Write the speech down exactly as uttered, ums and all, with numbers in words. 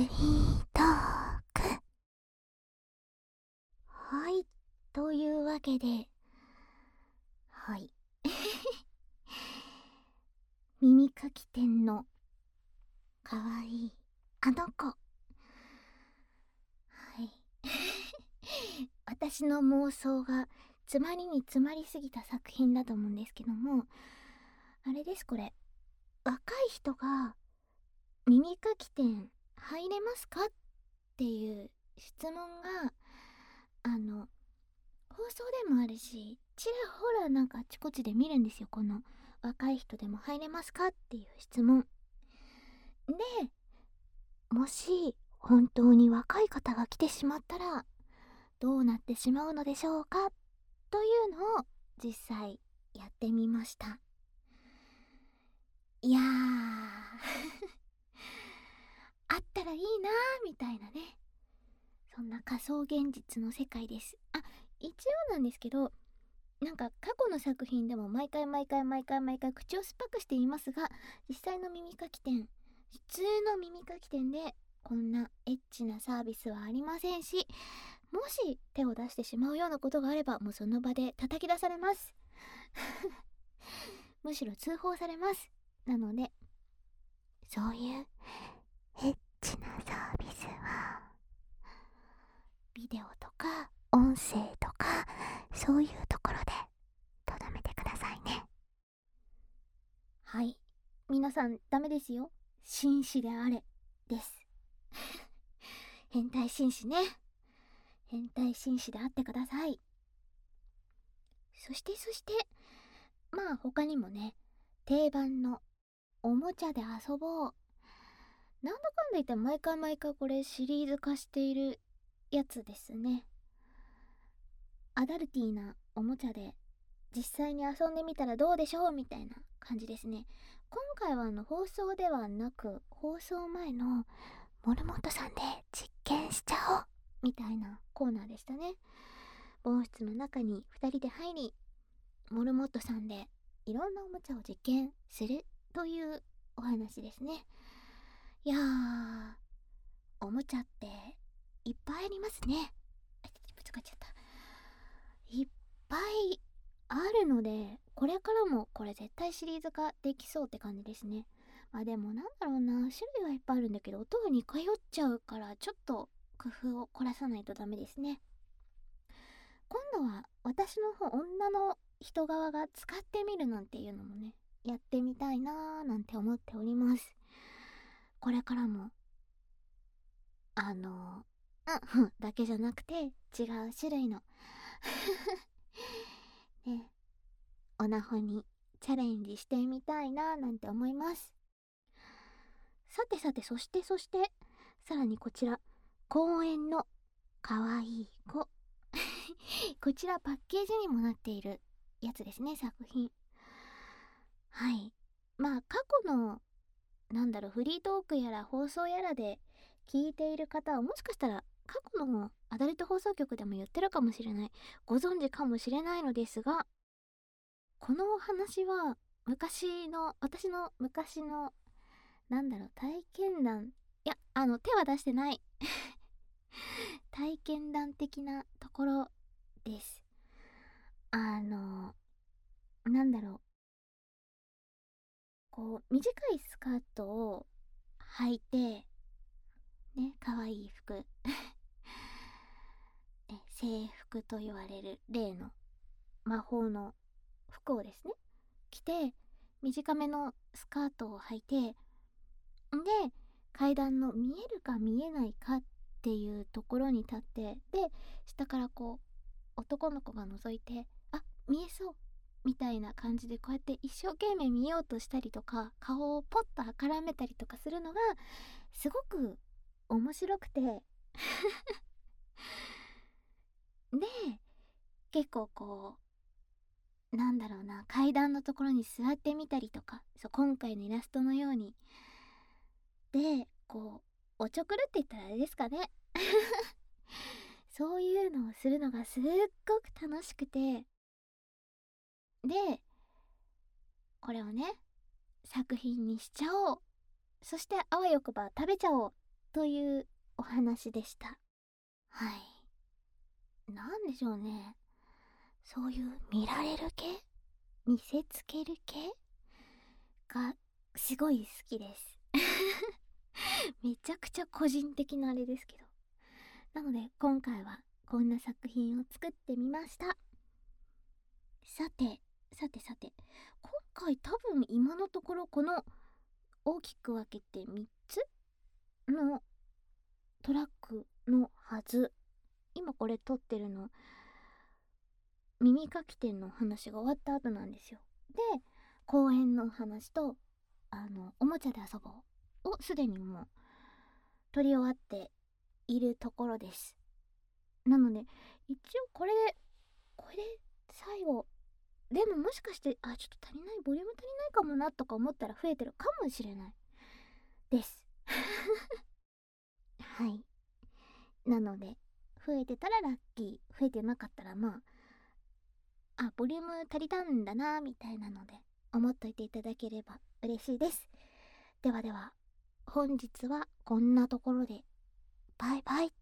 リートーク。はい、というわけで、はい耳かき店のかわいいあの子、はい私の妄想が詰まりに詰まりすぎた作品だと思うんですけども、あれです、これ若い人が耳かき店入れますかっていう質問が、あの放送でもあるし、ちらほらなんかあちこちで見るんですよ。この若い人でも入れますかっていう質問で、もし本当に若い方が来てしまったらどうなってしまうのでしょうかというのを実際やってみました。いやーあったらいいなーみたいなね、そんな仮想現実の世界です。あ、一応なんですけど、なんか過去の作品でも毎回毎回毎回毎回口を酸っぱくしていますが、実際の耳かき店、普通の耳かき店でこんなエッチなサービスはありませんし、もし手を出してしまうようなことがあればもうその場で叩き出されますむしろ通報されます。なので、そういうエッチなサービスはビデオとか音声とかそういうところでとどめてくださいね。はい、皆さんダメですよ。紳士であれです変態紳士ね。変態紳士であってください。そしてそしてまあ他にもね、定番のおもちゃで遊ぼう、なんだかんだ言って毎回毎回これシリーズ化しているやつですね。アダルティーなおもちゃで実際に遊んでみたらどうでしょうみたいな感じですね。今回はあの放送ではなく、放送前のモルモットさんで実験しちゃおうみたいなコーナーでしたね。防室の中にふたりで入り、モルモットさんでいろんなおもちゃを実験するというお話ですね。いやー、おもちゃっていっぱいありますね。ぶつかっちゃった。いっぱいあるので、これからもこれ絶対シリーズ化できそうって感じですね。まあでもなんだろうな、種類はいっぱいあるんだけど音が似通っちゃうからちょっと工夫を凝らさないとダメですね。今度は私の方、女の人側が使ってみるなんていうのもね、やってみたいなーなんて思っております。これからもあのうん、だけじゃなくて違う種類のね、オナホにチャレンジしてみたいななんて思います。さてさて、そしてそしてさらにこちら、公園のかわいい子こちらパッケージにもなっているやつですね、作品。はい、まあ過去のなんだろう、フリートークやら放送やらで聞いている方はもしかしたら過去のアダルト放送局でも言ってるかもしれない、ご存知かもしれないのですが、このお話は昔の、私の昔のなんだろう、体験談、いや、あの手は出してない体験談的なところです。あのなんだろう、こう短いスカートを履いてね、可愛い服え制服と言われる例の魔法の服をですね着て、短めのスカートを履いて、で階段の見えるか見えないかっていうところに立って、で下からこう男の子が覗いて、あ、見えそうみたいな感じでこうやって一生懸命見ようとしたりとか、顔をポッとあからめたりとかするのがすごく面白くてで結構こうなんだろうな、階段のところに座ってみたりとか、そう今回のイラストのようにでこうおちょくるって言ったらあれですかねそういうのをするのがすっごく楽しくて、でこれをね作品にしちゃおう、そしてあわよくば食べちゃおうっというお話でした。はい。なんでしょうね。そういう見られる系、見せつける系がすごい好きです。めちゃくちゃ個人的なあれですけど。なので今回はこんな作品を作ってみました。さて、さてさて、今回多分今のところこの大きく分けてみっつのトラックのはず。今これ撮ってるの耳かき店の話が終わった後なんですよ。で、公園の話とあのおもちゃで遊ぼうをすでにもう撮り終わっているところです。なので一応これでこれで最後でももしかしてあちょっと足りないボリューム足りないかもなとか思ったら増えてるかもしれないですはい。なので増えてたらラッキー、増えてなかったらまああボリューム足りたんだなみたいなので思っといていただければ嬉しいです。ではでは本日はこんなところでバイバイ。